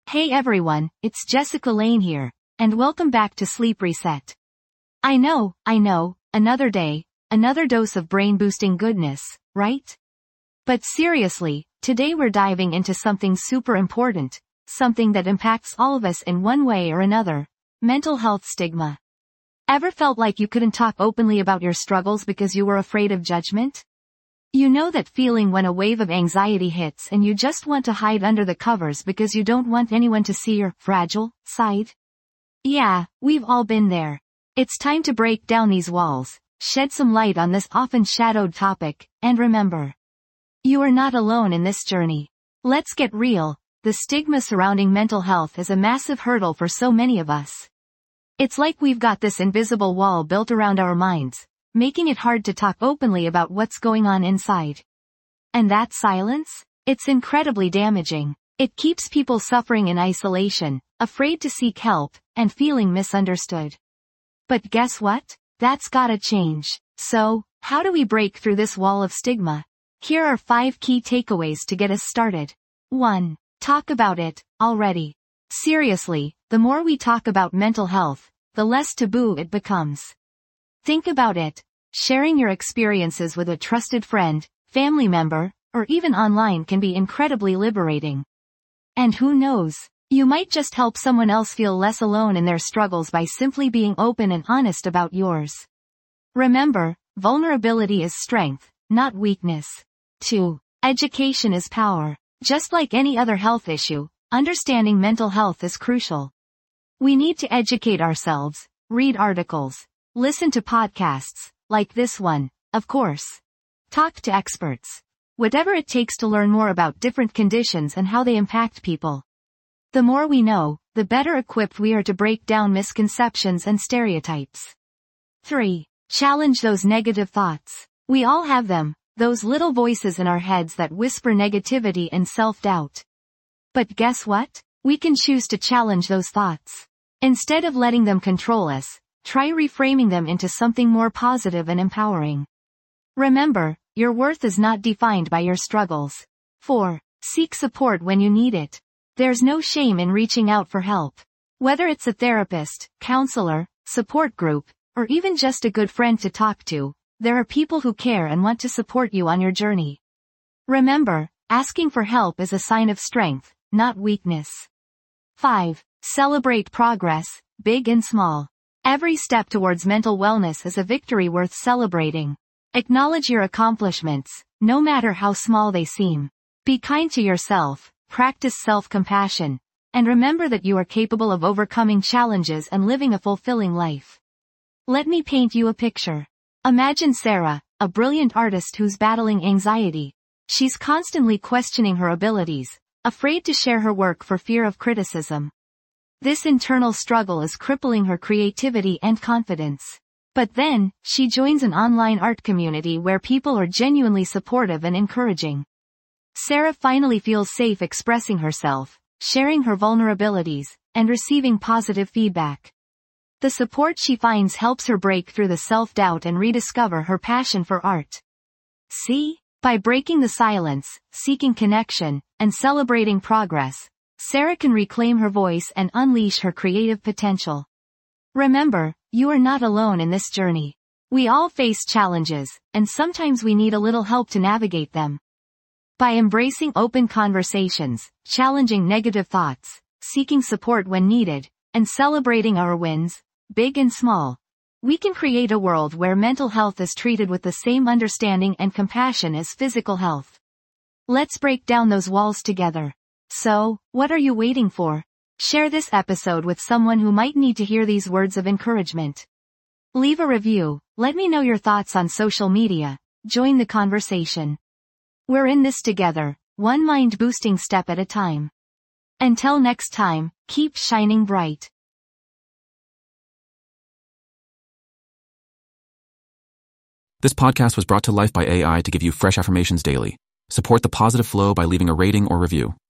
Hey everyone, it's Jessica Lane here, and welcome back to Sleep Reset. I know, another day, another dose of brain-boosting goodness, right? But seriously, today we're diving into something super important, something that impacts all of us in one way or another: mental health stigma. Ever felt like you couldn't talk openly about your struggles because you were afraid of judgment? You know that feeling when a wave of anxiety hits and you just want to hide under the covers because you don't want anyone to see your fragile side? Yeah, we've all been there. It's time to break down these walls, shed some light on this often shadowed topic, and remember, you are not alone in this journey. Let's get real. The stigma surrounding mental health is a massive hurdle for so many of us. It's like we've got this invisible wall built around our minds, making it hard to talk openly about what's going on inside. And that silence? It's incredibly damaging. It keeps people suffering in isolation, afraid to seek help, and feeling misunderstood. But guess what? That's gotta change. So, how do we break through this wall of stigma? Here are 5 key takeaways to get us started. 1. Talk about it, already. Seriously, the more we talk about mental health, the less taboo it becomes. Think about it. Sharing your experiences with a trusted friend, family member, or even online can be incredibly liberating. And who knows, you might just help someone else feel less alone in their struggles by simply being open and honest about yours. Remember, vulnerability is strength, not weakness. 2. Education is power. Just like any other health issue, understanding mental health is crucial. We need to educate ourselves, read articles, listen to podcasts, like this one, of course. Talk to experts. Whatever it takes to learn more about different conditions and how they impact people. The more we know, the better equipped we are to break down misconceptions and stereotypes. 3. Challenge those negative thoughts. We all have them, those little voices in our heads that whisper negativity and self-doubt. But guess what? We can choose to challenge those thoughts. Instead of letting them control us, try reframing them into something more positive and empowering. Remember, your worth is not defined by your struggles. 4. Seek support when you need it. There's no shame in reaching out for help. Whether it's a therapist, counselor, support group, or even just a good friend to talk to, there are people who care and want to support you on your journey. Remember, asking for help is a sign of strength, not weakness. 5. Celebrate progress, big and small. Every step towards mental wellness is a victory worth celebrating. Acknowledge your accomplishments, no matter how small they seem. Be kind to yourself, practice self-compassion, and remember that you are capable of overcoming challenges and living a fulfilling life. Let me paint you a picture. Imagine Sarah, a brilliant artist who's battling anxiety. She's constantly questioning her abilities, afraid to share her work for fear of criticism. This internal struggle is crippling her creativity and confidence. But then, she joins an online art community where people are genuinely supportive and encouraging. Sarah finally feels safe expressing herself, sharing her vulnerabilities, and receiving positive feedback. The support she finds helps her break through the self-doubt and rediscover her passion for art. See? By breaking the silence, seeking connection, and celebrating progress, Sarah can reclaim her voice and unleash her creative potential. Remember, you are not alone in this journey. We all face challenges, and sometimes we need a little help to navigate them. By embracing open conversations, challenging negative thoughts, seeking support when needed, and celebrating our wins, big and small, we can create a world where mental health is treated with the same understanding and compassion as physical health. Let's break down those walls together. So, what are you waiting for? Share this episode with someone who might need to hear these words of encouragement. Leave a review, let me know your thoughts on social media, join the conversation. We're in this together, one mind-boosting step at a time. Until next time, keep shining bright. This podcast was brought to life by AI to give you fresh affirmations daily. Support the positive flow by leaving a rating or review.